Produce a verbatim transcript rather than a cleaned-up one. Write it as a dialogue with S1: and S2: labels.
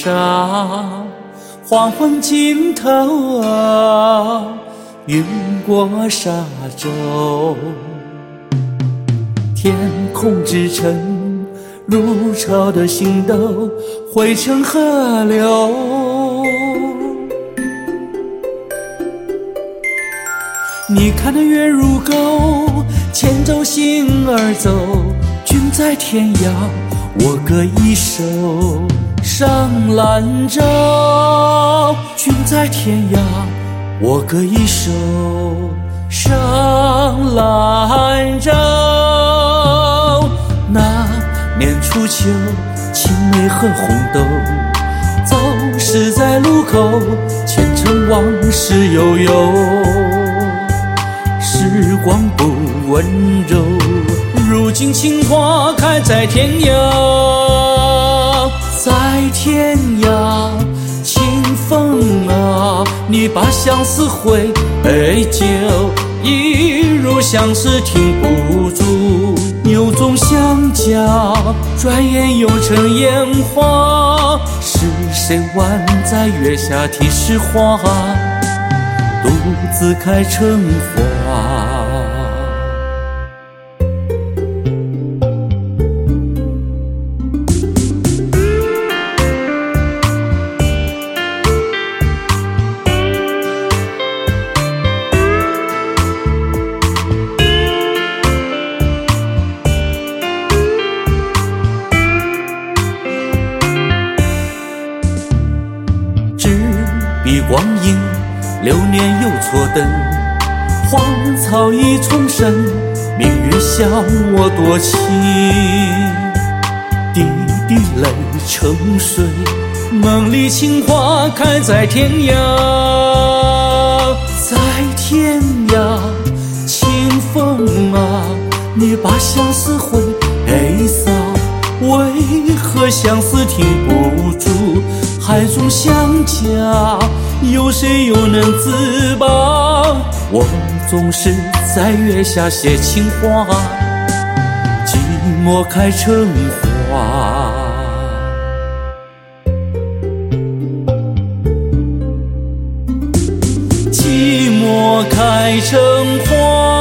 S1: 上，黄昏尽头啊，云过沙洲。天空之城，如潮的星斗汇成河流。你看那月如钩，牵着星儿走，君在天涯，我歌一首。上兰州，君在天涯，我歌一首。上兰州，那年初秋，青梅和红豆，走失在路口，前尘往事悠悠。时光不温柔，如今情花开在天涯。在天涯，清风啊，你把相思回酒，一如相思停不住。牛纵相交，转眼又成烟花。是谁挽在月下题诗画，独自开成花。笔光阴，流年又错等，荒草已重生，明月笑我多情。滴滴泪成水，梦里情花开在天涯。在天涯，清风啊，你把相思回扫，为何相思停不住？海中相夹，有谁又能自拔？我总是在月下写情话，寂寞开成花。寂寞开成花。